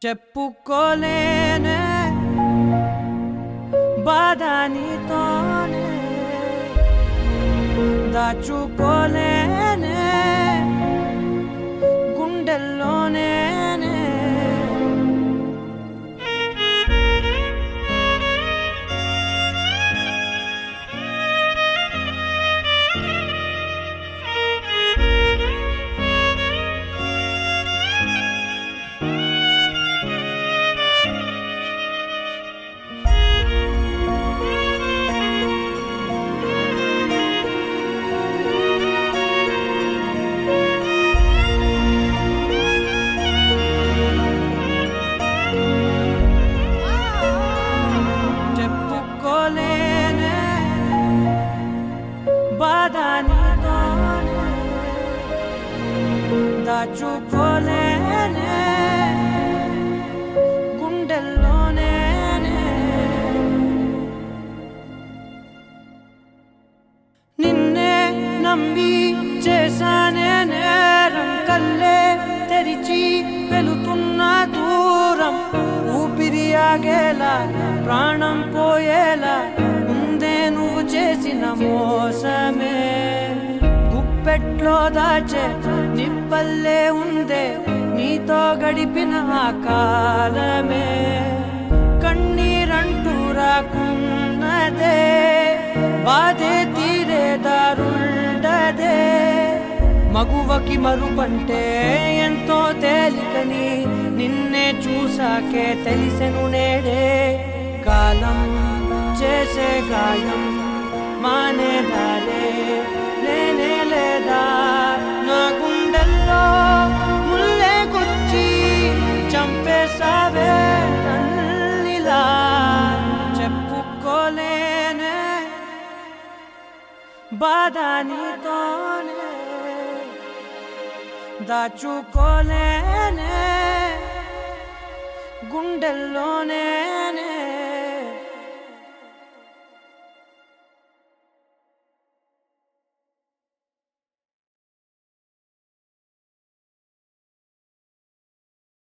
చెప్పుకోలేనే బాధ నీతోనే దాచుకోలేనే గుండెల్లోనే దాచుకోలేనే గుండెల్లోనే నిన్నే నమ్మి చేశానే నేరం కల్లే తెరిచి వెళుతున్న దూరం ఊపిరి ఆగేలా ప్రాణం పోయేలా ముందే నువ్వు చేసిన మోసమే గుప్పెట్లో దాచే నిప్పల్లే ఉందే నీతో గడిపిన ఆ కాలమే కన్నీరంటూ రాకున్నదే బాధే తీరే దారుండదే మగువకి మరుపంటే ఎంతో తేలికని నిన్నే చూసాకే తెలిసెను నేడే కాలం చేసే గాయం మానేదారే లేనే లేదా నా గుండెల్లో ముల్లే గుచ్చి చంపేసావే నన్నిలా చెప్పుకోలేనే బాధ నీతోనే దాచుకోలేనే గుండెల్లోనే